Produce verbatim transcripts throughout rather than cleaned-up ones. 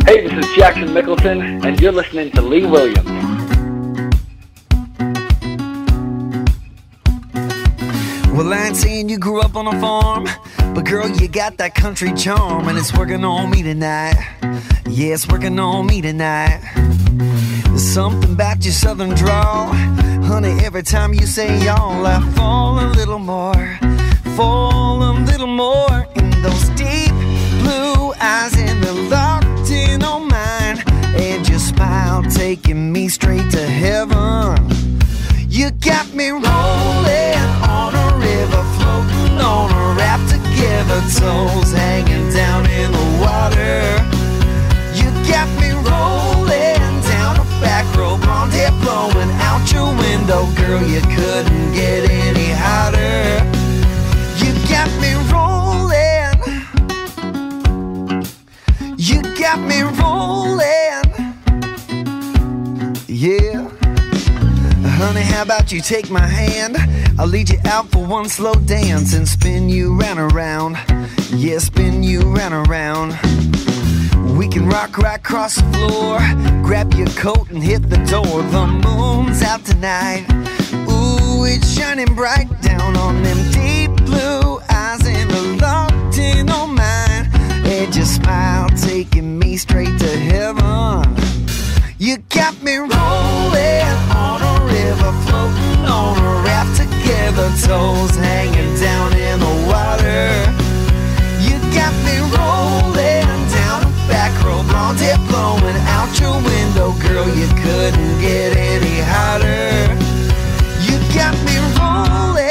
Hey, this is Jackson Mickelson, and you're listening to Lee Williams. Well, I ain't saying you grew up on a farm, but girl, you got that country charm, and it's working on me tonight. Yeah, it's working on me tonight. There's something about your southern drawl, honey, every time you say y'all, I fall a little more, fall a little more in those deep blue eyes, and they're locked in on mine, and your smile taking me straight to heaven. You got me rolling on a river, floating on a raft together, toes hanging down in the water. You got me rolling down a back road, blonde hair blowing out your window, girl, you couldn't get any hotter. You got me rolling, you got me rolling, yeah. Honey, how about you take my hand? I'll lead you out for one slow dance and spin you round and round. Yeah, spin you round and round. We can rock right across the floor, grab your coat and hit the door. The moon's out tonight, ooh, it's shining bright down on them deep blue eyes, and they're locked in on mine, and your smile taking me straight to heaven. You got me rolling on a river, floating on a raft together, toes hanging down in the water. You got me rolling down a back road, blonde hair blowing out your window, girl, you couldn't get any hotter. You got me rolling.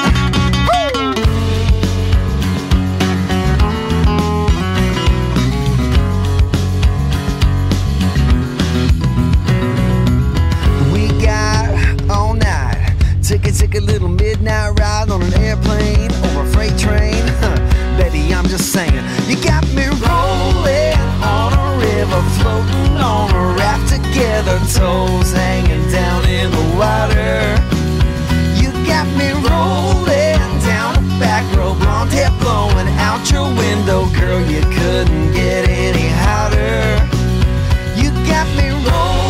Take a, take a little midnight ride on an airplane or a freight train. Huh, Betty, I'm just saying. You got me rolling on a river, floating on a raft together, toes hanging down in the water. You got me rolling down a back road, blonde hair blowing out your window, girl, you couldn't get any hotter. You got me rolling.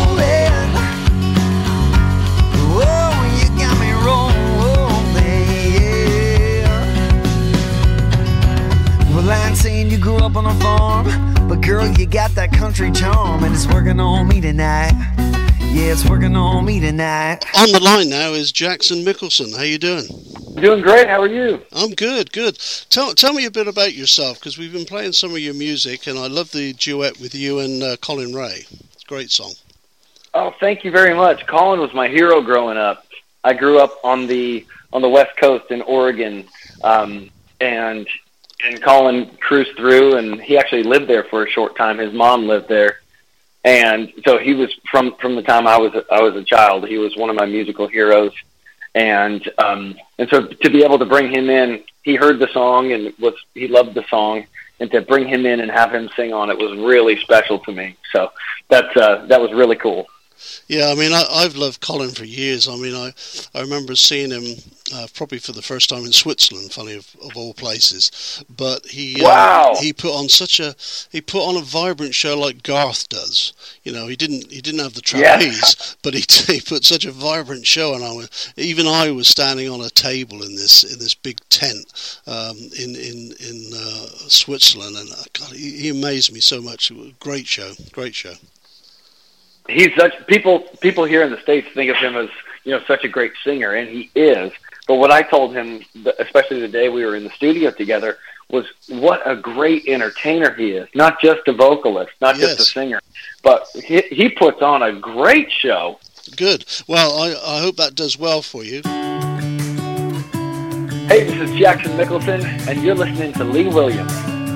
Well, I ain't saying you grew up on a farm, but girl, you got that country charm, and it's working on me tonight. Yeah, it's working on me tonight. On the line now is Jackson Mickelson. How you doing? Doing great. How are you? I'm good, good. Tell tell me a bit about yourself, because we've been playing some of your music, and I love the duet with you and uh, Colin Ray. It's a great song. Oh, thank you very much. Colin was my hero growing up. I grew up on the on the West Coast in Oregon, um, and and Colin cruised through, and he actually lived there for a short time. His mom lived there, and so he was from from the time I was I was a child. He was one of my musical heroes, and um, and so to be able to bring him in, he heard the song and was he loved the song, and to bring him in and have him sing on it was really special to me. So that's uh, that was really cool. Yeah, I mean, I, I've loved Colin for years. I mean, I, I remember seeing him uh, probably for the first time in Switzerland, funny of, of all places. But he wow. uh, he put on such a he put on a vibrant show like Garth does. You know, he didn't he didn't have the trapeze, yeah. but he he put such a vibrant show, and I was, even I was standing on a table in this in this big tent um, in in in uh, Switzerland, and uh, God, he, he amazed me so much. It was a great show, great show. He's such people. People here in the States think of him as you know such a great singer, and he is. But what I told him, especially the day we were in the studio together, was what a great entertainer he is. Not just a vocalist, not yes. just a singer, but he, he puts on a great show. Good. Well, I, I hope that does well for you. Hey, this is Jackson Mickelson, and you're listening to Lee Williams.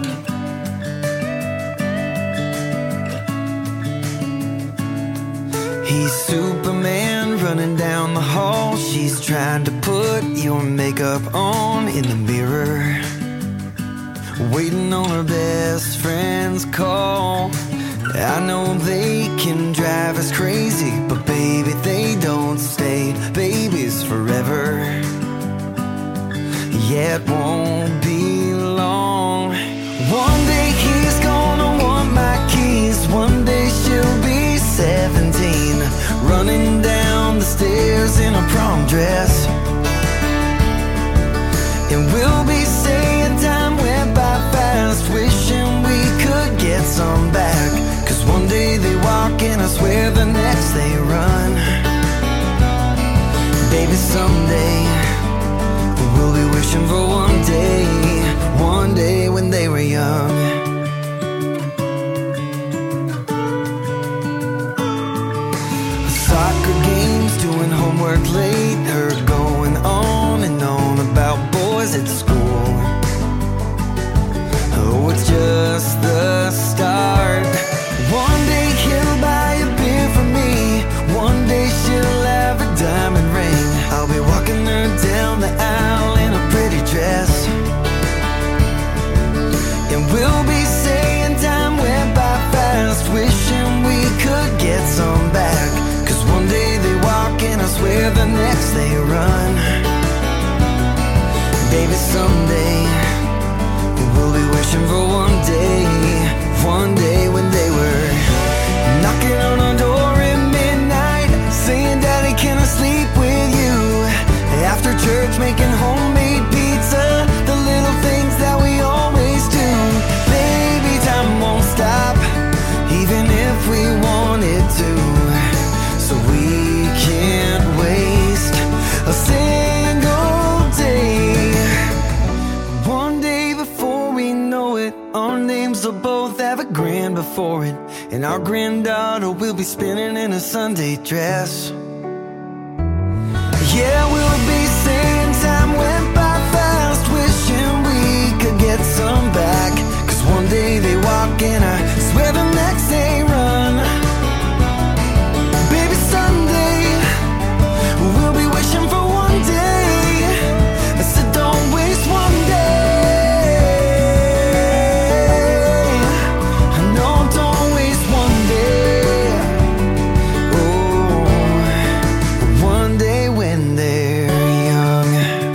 He's Superman running down the hall. She's trying to put your makeup on in the mirror, waiting on her best friend's call. I know they can drive us crazy, but baby, they don't stay babies forever. Yeah, it won't be long. One day he's gonna want my keys. One work late, her going on and on about boys at school. Oh, it's just the start. One day he'll buy a beer for me, one day she'll have a diamond ring. I'll be walking her down the aisle in a pretty dress, and we'll be saying time went by fast, wishing we could get some back. Cause one day they walk and I swear the next they run. Baby, someday we'll be wishing for one day, one day when they were knocking on our door at midnight, saying, Daddy, can I sleep with you? After church, making homemade pizza, the little things that we always do. Baby, time won't stop, even if we wanted to. So we can't waste a single day. One day before we know it, our names will both have a grand before it, and our granddaughter will be spinning in a Sunday dress. Yeah, we'll be saying time went by fast, wishing we could get some back. Cause one day they walk and I swear the next they run. Baby, someday we'll be wishing for one day, so don't waste one day. No, don't waste one day. Oh, one day when they're young.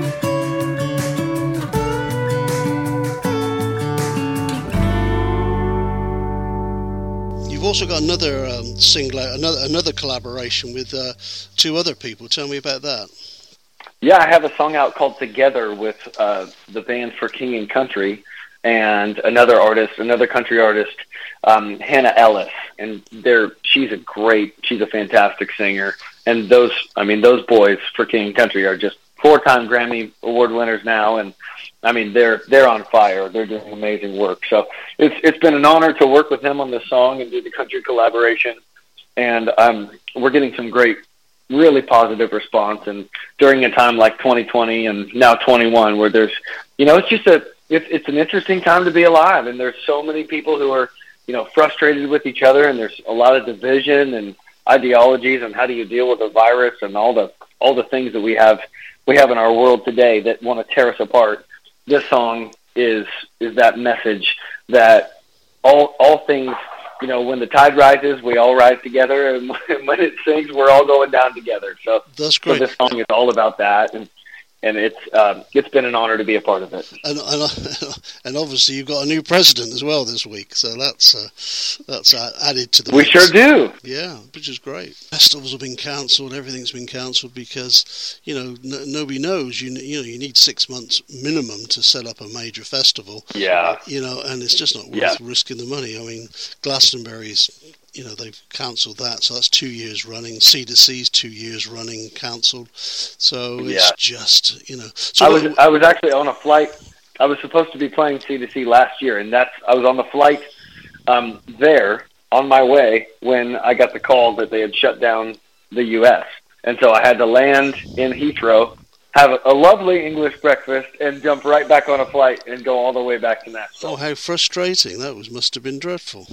You've also got another um, single, another another collaboration with uh, two other people. Tell me about that. Yeah, I have a song out called Together with uh, the band For King and Country and another artist, another country artist, um, Hannah Ellis. And they're, she's a great, she's a fantastic singer. And those, I mean, those boys, For King and Country, are just four-time Grammy Award winners now. And I mean, they're they're on fire. They're doing amazing work. So it's it's been an honor to work with them on this song and do the country collaboration. And um, we're getting some great, really positive response. And during a time like twenty twenty and now twenty-one, where there's, you know, it's just a, it's it's an interesting time to be alive. And there's so many people who are, you know, frustrated with each other, and there's a lot of division and ideologies and how do you deal with a virus and all the all the things that we have we have in our world today that want to tear us apart. This song is is that message that all all things, you know, when the tide rises, we all rise together, and when it sinks, we're all going down together. So, That's great. So this song is all about that, and and it's um, it's been an honor to be a part of it. And, and and obviously you've got a new president as well this week, so that's uh, that's added to the We mix. sure do. Yeah, which is great. Festivals have been cancelled, everything's been cancelled because, you know, n- nobody knows. You you know, you need six months minimum to set up a major festival. Yeah. You know, and it's just not worth Yeah. risking the money. I mean, Glastonbury's, you know, they've cancelled that, so that's two years running. C to C's two years running cancelled. So it's Yeah. just, you know. So I was what- I was actually on a flight. I was supposed to be playing C to C last year, and that's I was on the flight um, there on my way when I got the call that they had shut down the U S And so I had to land in Heathrow, have a, a lovely English breakfast, and jump right back on a flight and go all the way back to Nashville. Oh, how frustrating! That was must have been dreadful.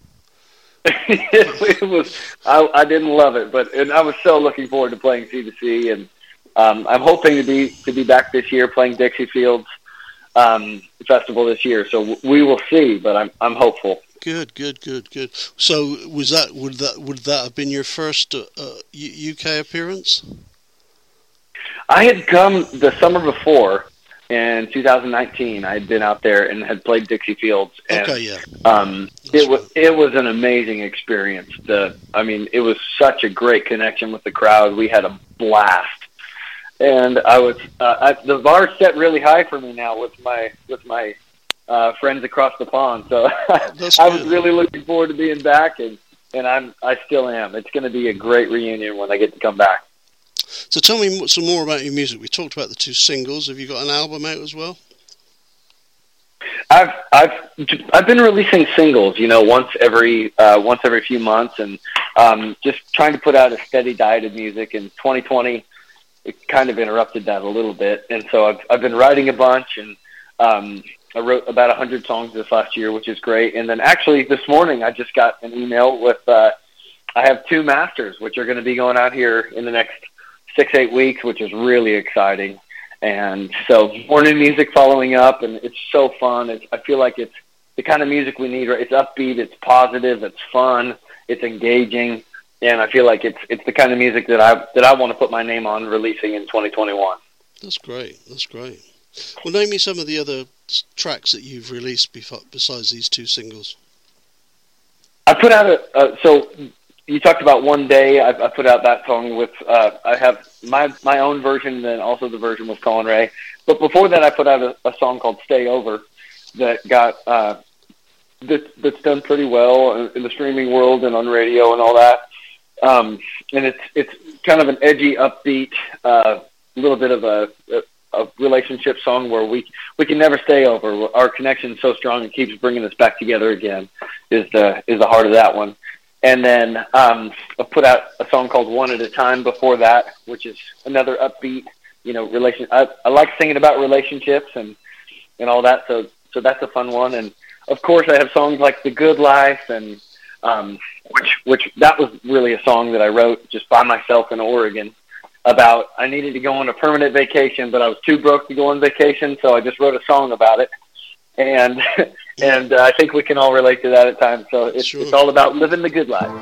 it, it was. I, I didn't love it, but and I was so looking forward to playing C to C, and um, I'm hoping to be to be back this year playing Dixie Fields um, Festival this year. So w- we will see, but I'm I'm hopeful. Good, good, good, good. So was that would that would that have been your first uh, uh, U K appearance? I had come the summer before in two thousand nineteen. I had been out there and had played Dixie Fields. And, Okay, yeah. Um, it was it was an amazing experience. The I mean, it was such a great connection with the crowd. We had a blast, and I was uh, I, the bar set really high for me now with my with my uh, friends across the pond. So That's I was good. really looking forward to being back, and and I'm I still am. It's going to be a great reunion when I get to come back. So tell me some more about your music. We talked about the two singles. Have you got an album out as well? I've I've I've been releasing singles, you know, once every uh, once every few months, and um, just trying to put out a steady diet of music. In twenty twenty, it kind of interrupted that a little bit. And so I've I've been writing a bunch, and um, I wrote about a hundred songs this last year, which is great. And then actually this morning I just got an email with uh, I have two masters, which are going to be going out here in the next six eight weeks, which is really exciting. And so more new music following up, and it's so fun. It's, I feel like it's the kind of music we need. Right? It's upbeat, it's positive, it's fun, it's engaging, and I feel like it's it's the kind of music that I that I want to put my name on releasing in twenty twenty-one. That's great. That's great. Well, name me some of the other tracks that you've released besides these two singles. I put out a uh, so. You talked about One Day. I, I put out that song with, uh, I have my my own version and then also the version with Colin Ray. But before that, I put out a, a song called Stay Over that got, uh, that, that's done pretty well in the streaming world and on radio and all that. Um, and it's it's kind of an edgy, upbeat, uh, little bit of a, a, a relationship song where we, we can never stay over. Our connection's so strong it keeps bringing us back together again is the, is the heart of that one. And then um, I put out a song called One at a Time before that, which is another upbeat, you know, relation. I, I like singing about relationships and, and all that. So, so that's a fun one. And of course I have songs like The Good Life and um, which, which that was really a song that I wrote just by myself in Oregon about, I needed to go on a permanent vacation, but I was too broke to go on vacation. So I just wrote a song about it. And and uh, I think we can all relate to that at times. So it's, sure. It's all about living the good life.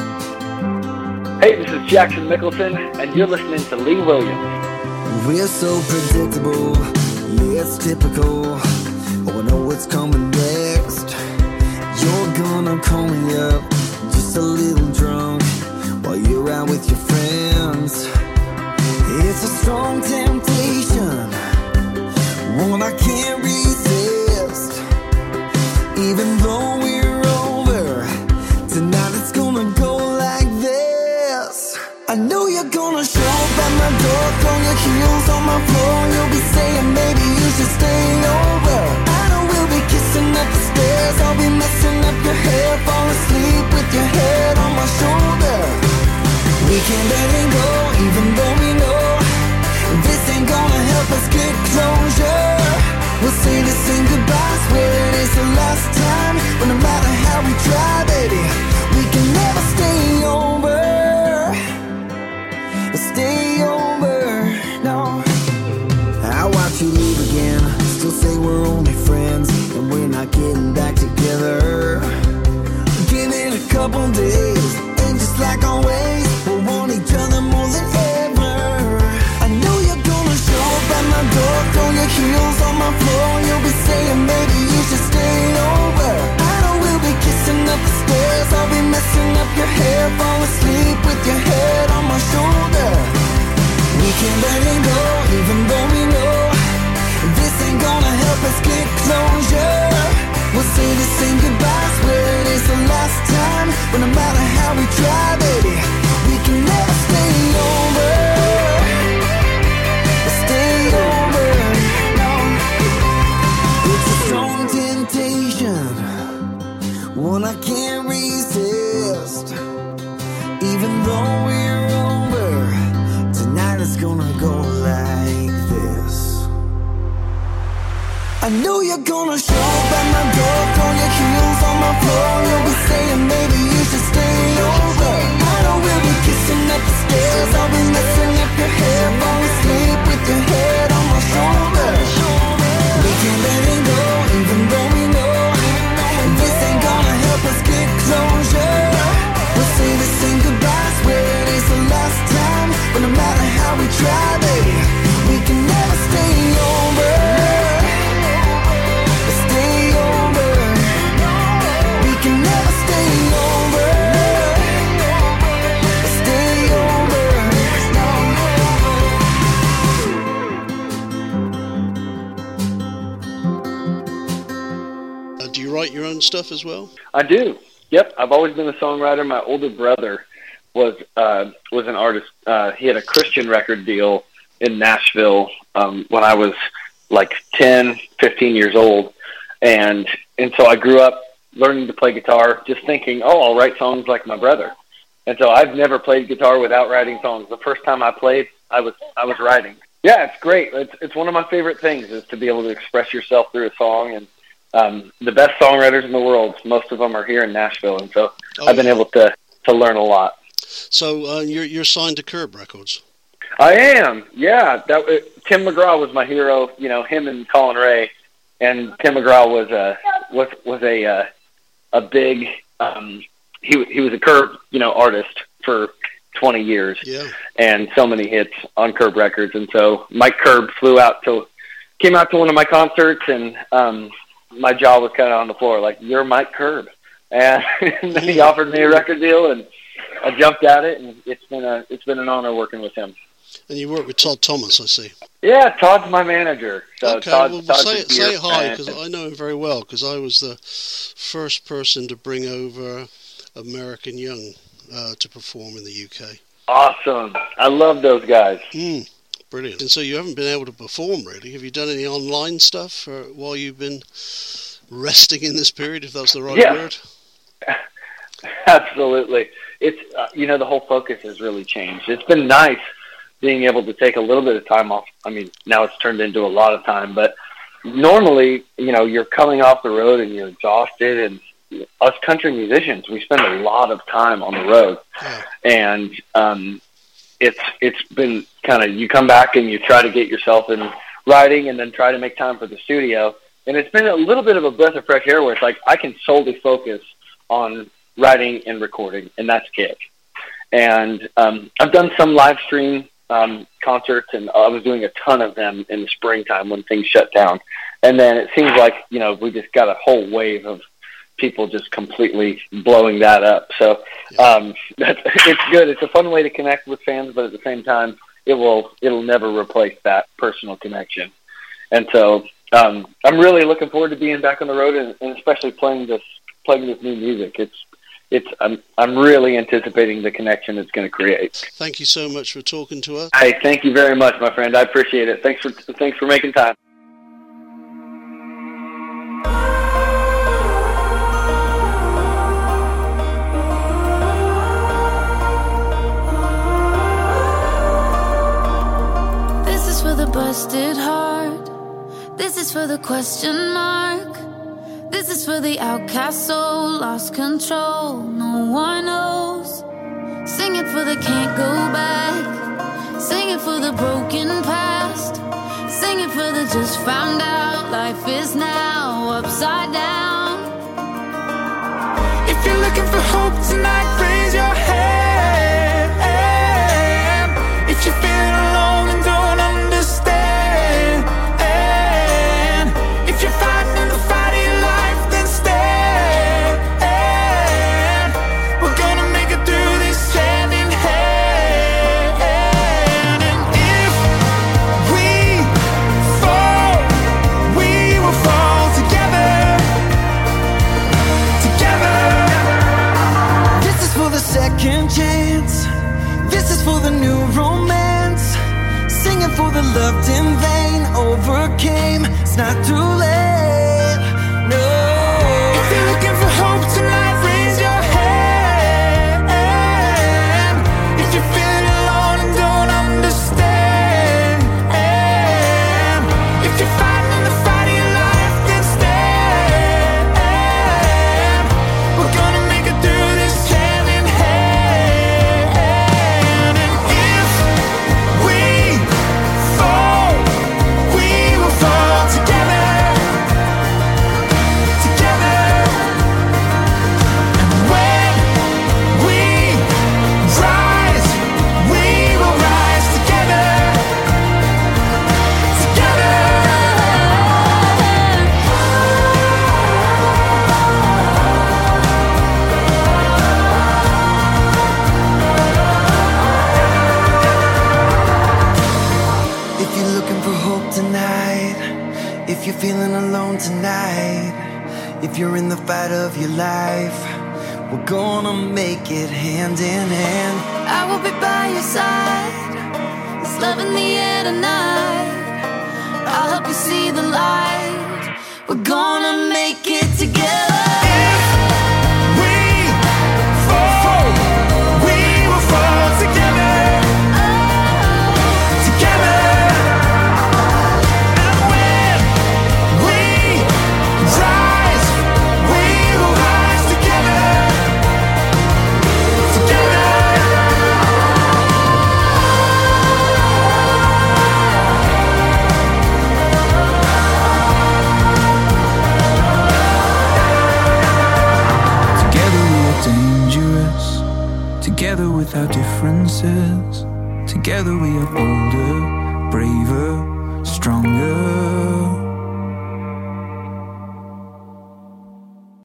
Hey, this is Jackson Mickelson, and you're listening to Lee Williams. We're so predictable, yeah, it's typical. Oh, I know what's coming next. You're gonna call me up, just a little drunk, while you're out with your friends. It's a strong temptation, one I can't resist. Even though we're over, tonight it's gonna go like this. I know you're gonna show up at my door, throw your heels on my floor. You'll be saying maybe you should stay over. I know we'll be kissing up the stairs. I'll be messing up your hair, fall asleep with your head on my shoulder. We can't let it go, even though we know this ain't gonna help us get closure. We'll say the same goodbyes where it is the last time. But no matter how we try, baby, we can never stay over. Stay over, no. I watch you leave again, still say we're only friends, and we're not getting back together. Give it a couple days, and just like always, we'll want each other more than ever. I know you're gonna show up at my door, throw your heels on my floor. You'll be saying maybe you should stay over. I know we'll be kissing up the stairs. I'll be messing up your hair, fall asleep with your head on my shoulder. We can't let it go, even though we know this ain't gonna help us get closure. We'll say the same goodbyes where it is the last time. But no matter how we try, baby, we can never stay over. Stay over, no. It's a strong temptation, one I can't resist. Even though we're over, tonight it's gonna go like this. I know you're gonna show up at my door, throw your heels on my floor. You'll be saying maybe you should stay over. I know we'll be kissing up the stairs. I'll be messing up your hair, fall asleep with your head on my shoulder. We can't let it go, even though we know this ain't gonna help us get closure. We'll say the same goodbyes where it is the last time. But no matter how we try, baby, we can never stay over. Stay over. We can never stay over. Stay over. Uh, do you write your own stuff as well? I do. Yep, I've always been a songwriter. My older brother was uh, was an artist. Uh, he had a Christian record deal in Nashville um, when I was like ten, fifteen years old. And and so I grew up learning to play guitar, just thinking, oh, I'll write songs like my brother. And so I've never played guitar without writing songs. The first time I played, I was I was writing. Yeah, it's great. It's it's one of my favorite things is to be able to express yourself through a song. And um, the best songwriters in the world, most of them are here in Nashville, and so oh, I've been yeah. able to, to learn a lot. So uh, you're you're signed to Curb Records. I am. Yeah, that uh, Tim McGraw was my hero. You know, him and Colin Ray, and Tim McGraw was a was was a uh, a big. Um, he he was a Curb you know artist for twenty years, yeah. and so many hits on Curb Records. And so Mike Curb flew out to, came out to one of my concerts, and um, my jaw was kind of on the floor, like, you're Mike Curb. And, and then he offered me a record deal, and I jumped at it, and it's been a it's been an honor working with him. And you work with Todd Thomas, I see. Yeah, Todd's my manager. So okay, Todd, well, Todd's say, say hi, because I know him very well, because I was the first person to bring over American Young uh, to perform in the U K. Awesome. I love those guys. Mm, brilliant. And so you haven't been able to perform, really. Have you done any online stuff for, while you've been resting in this period, if that's the right yeah. word? Absolutely. It's, uh, you know, the whole focus has really changed. It's been nice being able to take a little bit of time off. I mean, now it's turned into a lot of time, but normally, you know, you're coming off the road and you're exhausted, and us country musicians, we spend a lot of time on the road. Yeah. And um, it's it's been kind of, you come back and you try to get yourself in writing and then try to make time for the studio. And it's been a little bit of a breath of fresh air where it's like I can solely focus on writing and recording, and that's it. And um, I've done some live stream um, concerts, and I was doing a ton of them in the springtime when things shut down. And then it seems like, you know, we just got a whole wave of people just completely blowing that up. So um, that's, it's good. It's a fun way to connect with fans, but at the same time, it will it'll never replace that personal connection. And so um, I'm really looking forward to being back on the road, and, and especially playing this playing this new music. It's it's I'm I'm really anticipating the connection it's going to create. Thank you so much for talking to us. Hey, thank you very much, my friend. I appreciate it. Thanks for thanks for making time. Busted heart. This is for the question mark. This is for the outcast soul, lost control, no one knows. Sing it for the can't go back. Sing it for the broken past. Sing it for the just found out life is now upside down. If you're looking for hope tonight, raise your hand. If you're feeling alone and don't understand, and if you're fighting the fight of your life, then stand. We're gonna make it through this hand in hand. And if we fall, we will fall together. Together. This is for the second chance. This is for the new romance. Singing for the loved in vain. Overcame, it's not too late. No. If you're looking for hope tonight, raise your hand. If you're feeling alone and don't understand, if you're fighting the fight of your life, then stand. We're gonna make it through this hand in hand. And if we fall, we will fall together. Together. And when we rise, we will rise together. Together. If you're looking for hope tonight, if you're feeling alone tonight, if you're in the fight of your life, we're gonna make it hand in hand. I will be by your side. It's love in the air tonight. I'll help you see the light. We're gonna make it together. If we fall, we will fall together. dangerous. Together with our differences, together we are bolder.